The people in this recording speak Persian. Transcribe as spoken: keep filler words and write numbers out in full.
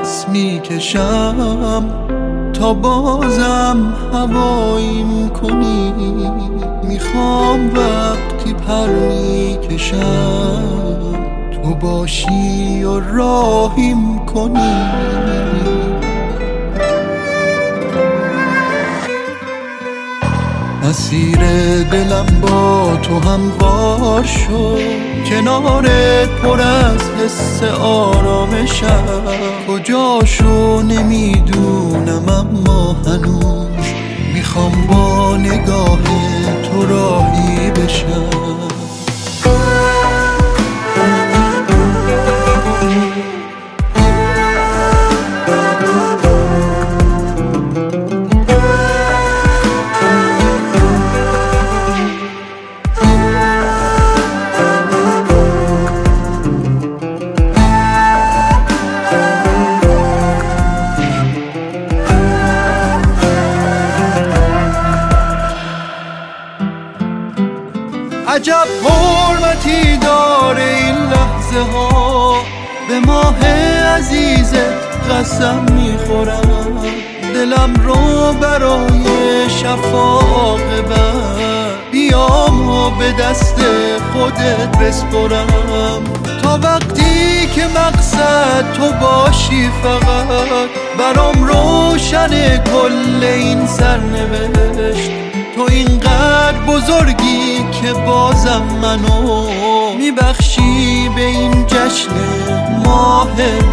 نفس میکشم تا بازم هواییم کنی. میخوام وقتی پر میکشم تو باشی و راهیم کنی. مسیر دلم با تو هموار شد، کنارت پر از حس آرامشم. کجاشو نمیدونم اما هنوز میخوام با نگاه تو راهی بشم. عجب حرمتی داره این لحظه ها، به ماه عزیزت قسم میخورم. دلم رو برای شفاق بر بیام و به دست خودت بسپرم. تا وقتی که مقصد تو باشی فقط برام روشن کل این سرنوشت. تو اینقدر بزرگی که بازم منو میبخشی به این جشن ماه